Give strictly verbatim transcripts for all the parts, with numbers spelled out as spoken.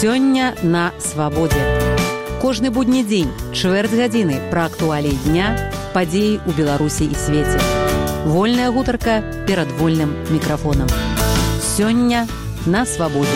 Сёння на свабодзе. Кожны будні дзень, чвэрць гадзіны пра актуаліі дня, падзеі ў Беларусі і свеце. Вольная гутарка перад вольным мікрафонам. Сёння на свабодзе.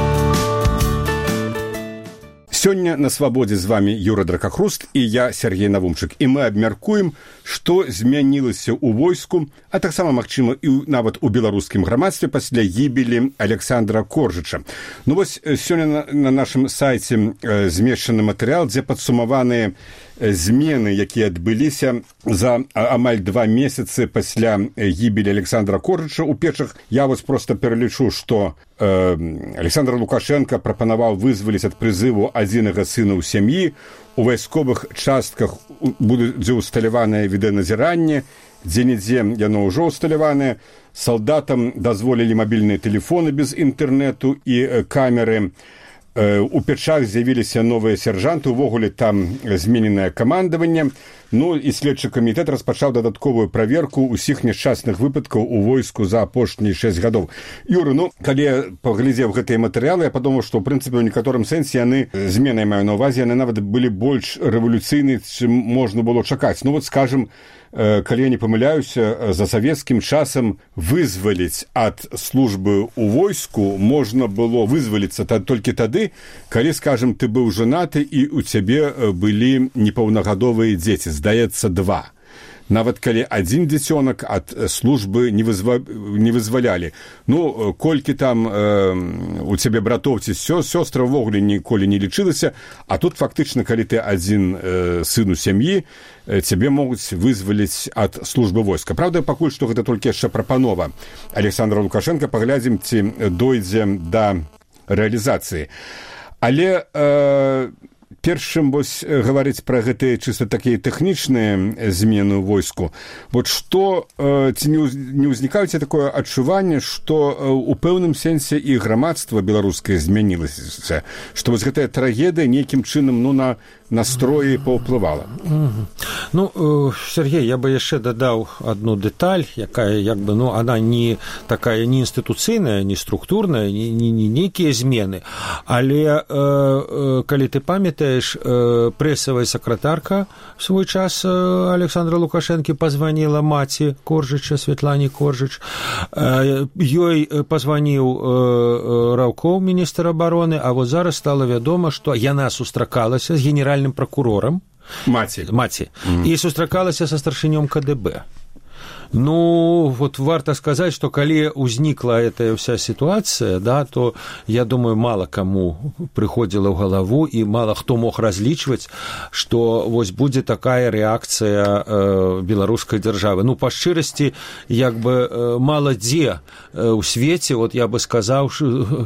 Сёння на свабодзе з вами Юра Дракахруст і я, Сергей Навумчык. І мы абмяркуем, што змянілася ў войску, а таксама, магчыма, і нават у беларускім грамадстве пасля гібелі Александра Коржыча. Ну вось, сёння на, на нашым сайце э, змешчаны матэрыял, дзе падсумаваныя змены, якія адбыліся за амаль два месяцы пасля гібелі Александра Коржыча. У першых я вось проста пералічу, што э, Александр Лукашенко прапанаваў вызваліць ад прызыву адзінага сына ў сям'і. У вайсковых частках будзе усталяванае відэаназіранне, дзе-нідзе яно ўжо усталяванае. Салдатам дазволілі мабільныя тэлефоны без інтэрнэту і камеры. У печах з'явіліся новыя сержанты, увогуле там змененае камандаванне. Ну і следчы камітэт распачаў дадатковую праверку ўсіх няшчасных выпадкаў у войску за апошнія шэсць гадоў. Юра, ну, калі я паглядзеў гэтыя матэрыялы, я падумаў, што, ў прынцыпе, у некаторым сэнсе яны, зменай маю на ўвазе, яны нават былі больш рэвалюцыйныя, чым можна было чакаць. Ну, вот, скажем, калі я не памыляюся, за савецкім часам вызваліць ад службы ў войску можна было вызваліцца толькі тады, калі, скажем, ты быў жанаты і у цябе былі непаўнагадовыя дзеці, здаецца, два. Нават калі адзін дзіцёнак ад службы не, вызва... не вызвалялі. Ну, колькі там э, у цябе братоў ці сёстра ўвогуле ніколі не лічылася, а тут фактычна, калі ты адзін э, сын у сям'і, э, цябе могуць вызваліць ад службы войска. Праўда, пакуль што гэта толькі яшчэ прапанова Александра Лукашенка, паглядзім, ці дойдзе да рэалізацыі. Але э, першым вось гаварыць пра гэтыя чыста такія тэхнічныя змены ў войску. Вот што, ці не ўзнікаюць такое адчуванне, што у пэўным сэнсе і грамадства беларускае змянілася, што вось гэтая трагедыя нейкім чынам, ну, на настроі паўплывала. Ну, Сергей, я бы яшчэ дадаў одну дэталь, якая, як бы, ну, она не такая не інстытуцыйная, не структурная, не, не, не нейкія змены, але э, калі ты памятаеш, э, прэсавая сакратарка в свой час э, Александра Лукашэнкі пазваніла маці Коржыча, Светлане Коржыч, э, ёй пазваніў э, Раўкоў, міністр абароны, а вот зараз стала вядома, што яна сустракалася з генеральным прокурором маці, маці. Mm-hmm. І сустракалася са старшынём ка дэ бэ. Ну, вот варто сказать, что коли узникла эта вся ситуация, да, то, я думаю, мало кому приходило в голову и мало кто мог различивать, что вот будет такая реакция э, белорусской державы. Ну, по шчырасці, як бы, э, мало где э, у свете, вот я бы сказал, э,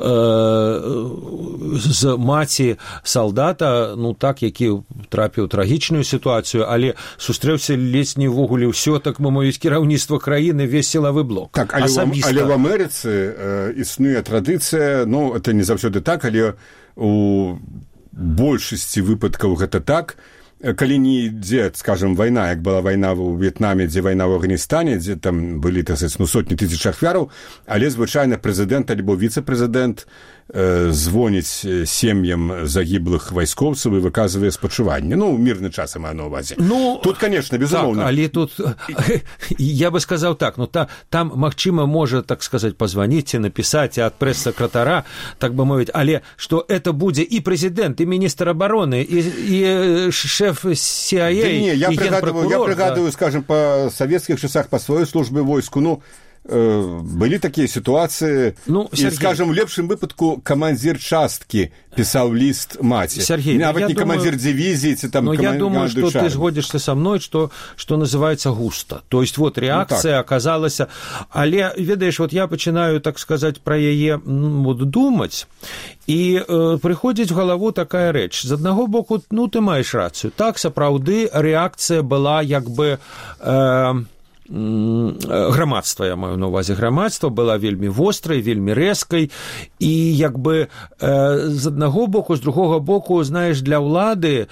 з маці солдата, ну, так, які трапіў трагічную ситуацию, але сустрэўся ледзь не ввогуле ўсё, так мы мовіць, кіраўніцтва краіны весь сілавы блок. Так, але, але в Амерыцы э, існуе традыцыя, ну, это не заўсёды так, але у большасці выпадкаў гэта так, калі не ідзе, скажем, вайна, як была вайна ў В'етнаме, дзе вайна ў Афганістане, дзе там былі, так сказаць, ну, сотні тысяч ахвяраў, але звычайна прэзідэнт альбо віцэ-прэзідэнт э, звоніць сем'ям загіблых вайскоўцаў і выказвае спачуванне. Ну, мірны час маю на ўвазе. Ну, тут, конечно, безумоўна. Так, але тут, я бы сказаў так, ну, та, там, магчыма, можа, так сказаць, пазваніць і напісаць ад прэс-сакратара, так бы мовіць, але што это будзе і прэзідэнт, і міністр абароны, і, і шэф си ай эй, да не, я пригадываю, я пригадываю, да. Скажем, по советских часах, по своей службе войску, ну, э, были такие ситуации, ну, и, Сергей, скажем, в лепшым выпадку командир частки писал лист маці. Сергей, нават я не думаю, командир дивизии, там, но команд... я думаю, что ты сгодишься со мной, что, что называется густо. То есть вот реакция ну, оказалась, але, ведаешь, вот я начинаю, так сказать, про яе вот, думать, і э, прыходзіць в галаву такая рэч. З аднаго боку, ну, ты маеш рацыю. Так, сапраўды, рэакцыя была як бы... Э, грамадства, я маю на ўвазе грамадства, была вельмі вострай, вельмі рэзкай, і як бы з аднаго боку, з другога боку, знаеш, для ўлады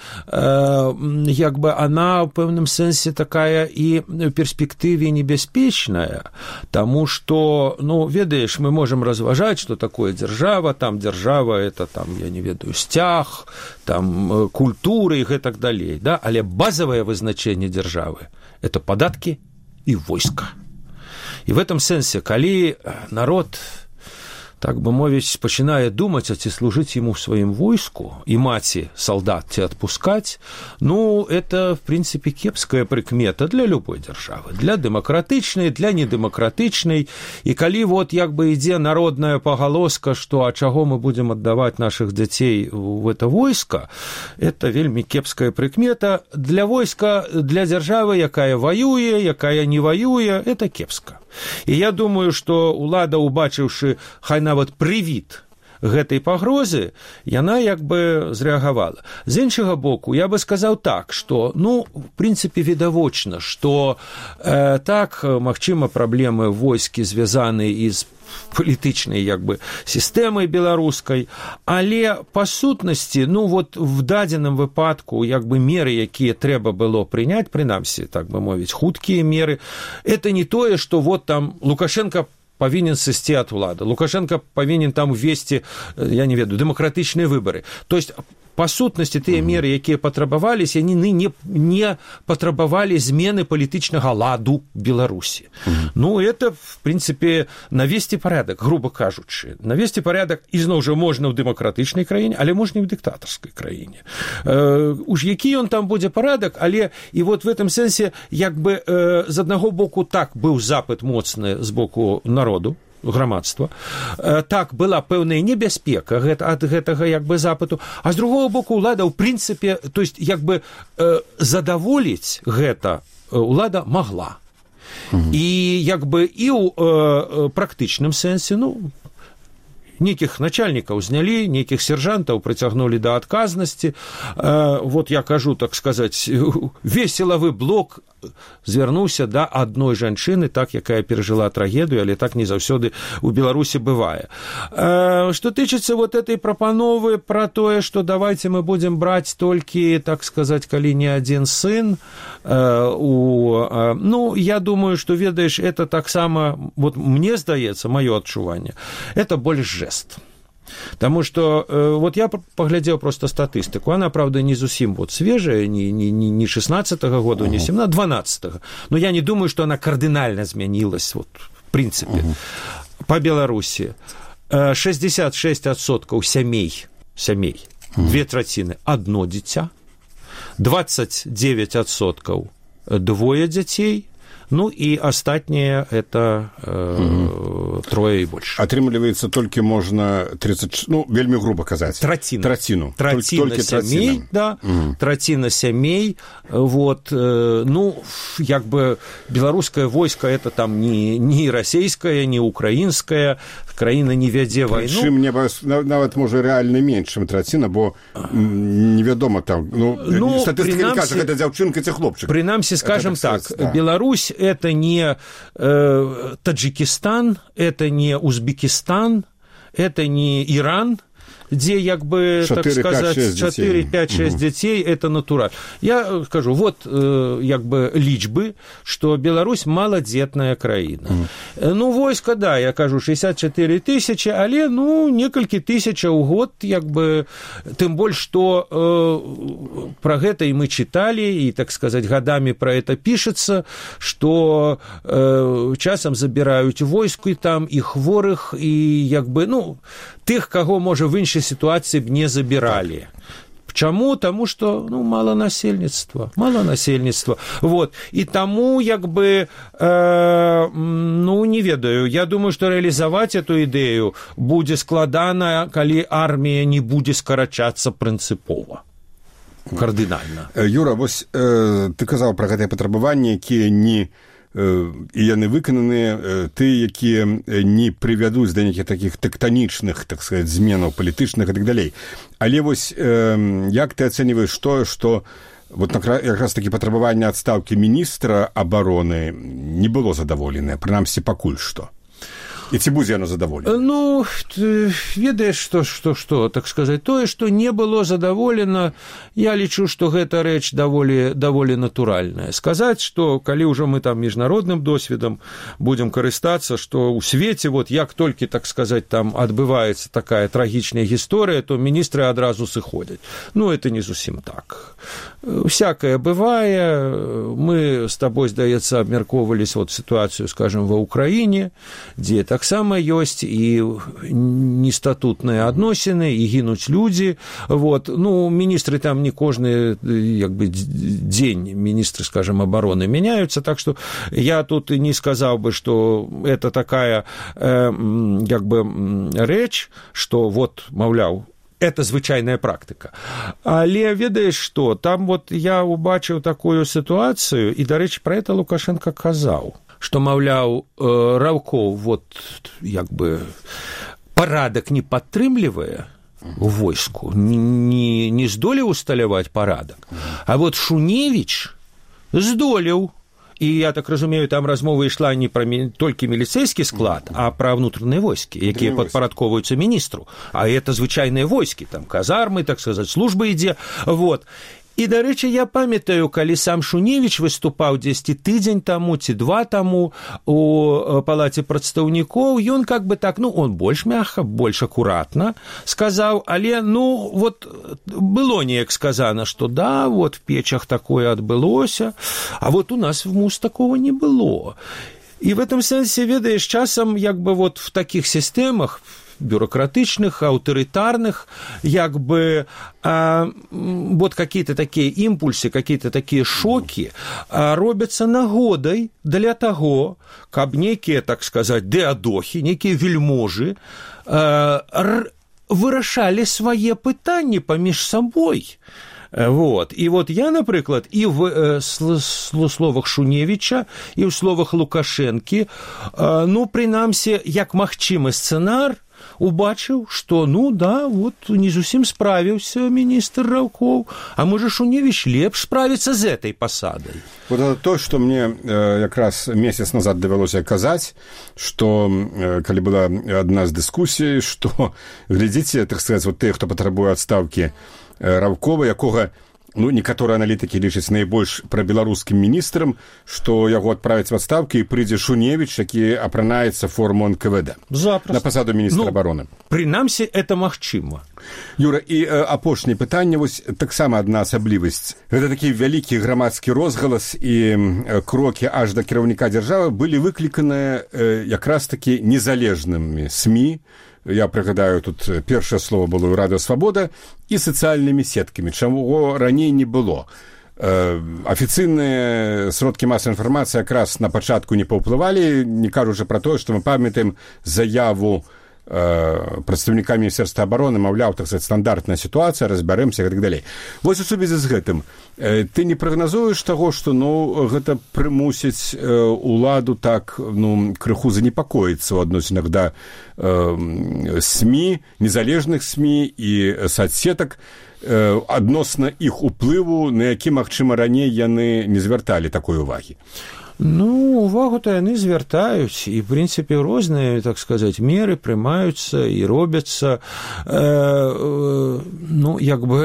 як бы она в пэўным сэнсе такая і в перспектыве небяспечная, таму што, ну, ведаеш, мы можам разважаць, што такое дзяржава, там дзяржава это там, я не ведаю, сцяг, там культуры і гэтак далей, да? Але базавае вызначэнне дзяржавы это падаткі і войска. І в этом сэнсе, калі народ, так бы мовіць, пачынае думаць, а ці служыць ему в сваім войску, і маці солдат ці адпускаць, ну, это, в принципе, кепская прыкмета для любой дзяржавы, для дэмакратычнай, для недэмакратычнай, і калі вот як бы ідзе народная пагалоска, што а чаго мы будзем аддаваць нашых дзяцей в это войска, это вельмі кепская прыкмета для войска, для дзяржавы, якая ваюе, якая не ваюе, это кепска. І я думаю, што ўлада, убачыўшы хай нават прывід гэтай пагрозы, яна як бы зрэагавала. З іншага боку, я бы сказаў так, што, ну, в прынцыпе, відавочна, што э, так, магчыма, праблемы войскі звязаны і з палітычнай як бы сістэмай беларускай, але па сутнасці, ну вот в дадзеным выпадку як бы меры, якія трэба было прыняць, прынамсі, так бы мовіць, хуткія меры, это не тое, што вот там Лукашенко павінен сысці ад улады, Лукашенко павінен там увесці, я не ведаю, дэмакратычныя выбары. То есть па сутнасці тыя меры, якія патрабаваліся, яны не, не патрабавалі змены палітычнага ладу Беларусі. Mm-hmm. Ну, это, в прынцыпе, навесці парядак, грубо кажучы. Навесці парядак, ізноў жа, можна ў дэмакратычнай краіне, але можна і ў дыктатарскай краіне. Э, уж які ён там будзе парадак, але і вот в этом сэнсе, як бы, э, з аднаго боку так быў запыт моцны з боку народу, грамадства. Так, была пэўная небяспека ад гэтага як бы запыту, а з другого боку ўлада ў прынцыпе, то есть як бы задаволіць гэта ўлада магла. Mm-hmm. І як бы і ў практычным сэнсе, ну, нейкіх начальнікаў знялі, нейкіх сержантаў прыцягнулі да адказнасці. Вот я кажу, так сказаць, веселавы блок звярнуўся да адной жанчыны, так, якая перажыла трагедыю, але так не заўсёды ў Беларусі бывае. Што тычыцца вот этой прапановы пра тое, што давайте мы будзем браць толькі, так сказаць, калі не адзін сын, у, ну, я думаю, што, ведаеш, это таксама, вот мне здаецца, маё адчуванне, это больш жест. Таму што э, вот я паглядзеў проста статыстыку, она, правда, не зусім вот свежая, не, не, не шестнадцатого года, не семнадцатого, дванадцатого, но я не думаю, что она кардинально змянилась, вот, в принципе. Uh-huh. По Беларуси э, шестьдесят шесть процентов семей, семей, uh-huh. две траціны, одно дитя, двадцать девять процентов двое детей, ну і астатнія это э, угу. трое і больш. Атрымліваецца, толькі можна тридцать, ну, вельмі груба казаць. Траціна. Траціну. Траціна толькі сямей, траціна. да, угу. траціна сямей, вот, э, ну, як бы беларускае войска это там не, не расійскае, не украінскае, краіна не вядзе вайну. Прычым, мне нават, можа, рэальна менш, чым траціна, бо невядома там, ну, ну статыстыка не кажа, гэта дзяўчынка ці хлопчык. Прынамсі, скажем так, так да. Беларусь это не э, Таджикистан, это не Узбекистан, это не Иран, где, як бы, так сказать, четыре пять шесть детей, это натурально. Я скажу, вот, э, як бы, лічбы, что Беларусь малодетная краіна. Mm. Ну, войска, да, я кажу, шестьдесят четыре тысячи, але, ну, некалькі тысяч у год, як бы, тым больш, что э, про гэта и мы читали, и, так сказать, годами про это пишется, что э, часам забирают войску и там, и хворых, и, як бы, ну, тых, каго, можа, в іншай ситуации б не забирали. Чаму? Тому что, ну, мало насельніцтва, мало насельніцтва. Вот. І тому, як бы, э, ну, не ведаю, я думаю, что реализовать эту идею будзе складана, калі армія не будзе скарачацца прынцыпова. Кардынальна. Юра, вось э, ты казаў пра гэтыя патрабаванні, якія не і яны выкананыя, ты, якія не прывядуць да нейкіх такіх тэктанічных, так сказать, зменаў палітычных і так далей. Але вось як ты ацэньваеш тое, што вот якраз такі патрабаванне адстаўкі міністра абароны не было задаволенае, прынамсі пакуль што. І ці будзе яно задаволена? Ну, ведаеш, што, што, што, так сказаць, тое, што не было задаволена, я лічу, што гэта рэч даволі, даволі натуральная. Сказаць, што калі ўжо мы там міжнародным досведам будзем карыстацца, што ў свеце, вот як толькі, так сказаць, там адбываецца такая трагічная гісторыя, то міністры адразу сыходзяць. Ну, это не зусім так. Всякое бывае. Мы з табой, здаецца, абмяркоўваліся вот сітуацыю, скажем, ва Ўкраіне, дзе таксама ёсць і нестатутныя адносіны, і гінуць людзі. Вот. Ну, міністры там не кожны як бы, дзень, міністры, скажем, абароны мяняюцца, так што я тут не сказаў бы, што это такая э, як бы рэч, што вот, маўляў, это звычайная практыка. Але ведаеш што, там вот я убачыў такую сітуацыю, і, дарэчы, пра это Лукашенко казаў, што, маўляў, Раўкоў вот як бы парадак не падтрымлівае у войску, не, не здолеў усталяваць парадак, а вот Шуневіч здолеў. І, я так разумею, там размова ішла не пра толькі міліцэйскі склад, а пра ўнутраныя войскі, якія падпарадковваюцца міністру. А это звычайныя войскі, там казармы, так сказаць, служба ідзе. Вот. І, дарэчы, я памятаю, калі сам Шуневіч выступаў дзесьці тыдзень таму ці два таму у палаце прадстаўнікоў, ён как бы так, ну, он больш мягка, больш акуратна сказаў, але, ну, вот было неяк сказано, што да, вот в печах такое адбылося, а вот у нас в МУС такого не было. І в этом сэнсе, ведаеш, часам як бы вот в таких сістэмах бюрократичных, авторитарных, як бы а, вот какие-то такие импульсы, какие-то такие шоки а, робятся нагодай для того, каб некие, так сказать, деадохи, некие вельможи а, р- вырашалі свае пытанні паміж сабой. Вот. І вот я, напрыклад, і в э, словах Шуневіча, і ў словах Лукашэнкі, э, ну, прынамсі, як магчымы сцэнар, убачыў, што, ну, да, вот не зусім справіўся міністр Раўкоў, а можа Шуневіч лепш справіцца з этой пасадай. Вот это то, што мне э, якраз месяц назад давялося казаць, што э, калі была адна з дыскусій, што, глядзіце, так сказаць, вот тыя, хто патрабуе адстаўкі э, Раўкова, якога ну, некаторыя аналітыкі лічаць найбольш прабеларускім міністрам, што яго адправяць в адстаўку і прыйдзе Шуневіч, які апранаецца форму эн ка вэ дэ. Запросто. На пасаду міністра ну, абароны. Прынамсі, это магчыма. Юра, і э, апошняе пытанне, вось таксама адна асаблівасць. Гэта такі вялікі грамадскі розгалас і э, крокі аж да кіраўніка дзяржавы былі выкліканыя э, якраз такі незалежнымі СМІ. Я прыгадаю, тут першае слово было ў Радыё Свабода і сацыяльнымі сеткамі, чаго раней не было. Э, афіцыйныя сродкі масавай інфармацыі якраз на пачатку не паўплывалі, не кажучы пра тое, што мы памятаем заяву э, прадстаўніка Міністэрства абароны, маўляў, так сказаць, стандартная сітуацыя, разбярэмся і так далей. Вось у сувязі з гэтым, э, ты не прагназуеш таго, што ну, гэта прымусіць э, уладу так ну, крыху занепакоіцца ў адносінах да э, СМІ, незалежных СМІ і сацсетак, э, адносна іх уплыву, на які, магчыма, раней яны не звярталі такой увагі? Ну, увагу-то яны звяртаюць, і, в прынцыпе, розныя, так сказаць, меры прымаюцца і робяцца, э, э, ну, як бы,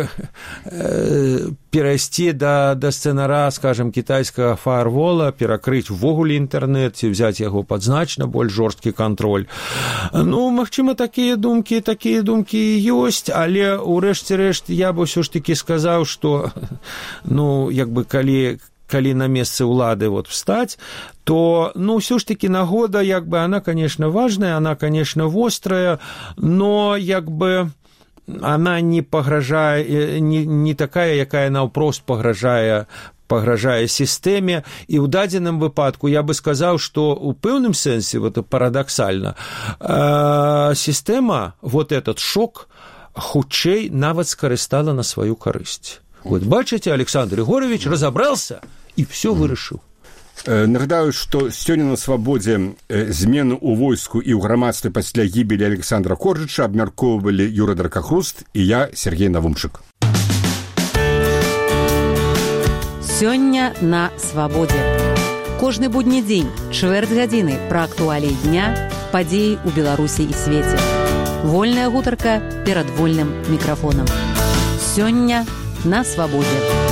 э, перайсці да, да сцэнара, скажем, кітайскага фаервола, перакрыць увогуле інтэрнэт, ці взяць яго пад значна больш жорсткі кантроль. Ну, магчыма, такія думкі, такія думкі ёсць, але, урэшце рэшт, я бы ўсё ж такі сказаў, што, ну, як бы, калі калі на месцы ўлады вот встаць, то, ну, ўсё ж такі нагода, як бы, она, конечно, важная, она, конечно, вострая, но, як бы, она не пагражае, не, не такая, якая наўпрост пагражае пагражае сістэме, і ў дадзеным выпадку я бы сказаў, што ў пэўным сэнсе, вот парадаксальна, э, сістэма, вот этот шок, хутчэй нават скарыстала на сваю карысць. Вот, бачыце, Александр Егорович разобрался и все вырашыў. Нагадаю, што сёння на Свабодзе змены ў войску і ў грамадстве пасля гібелі Александра Коржыча абмяркоўвалі Юра Дракахруст і я, Сергей Навумчык. Сёння на свабодзе. Кожны будні дзень, чвэрць гадзіны пра актуаліі дня, падзеі ў Беларусі і свеце. Вольная гутарка перад вольным мікрафонам. Сёння на свабодзе.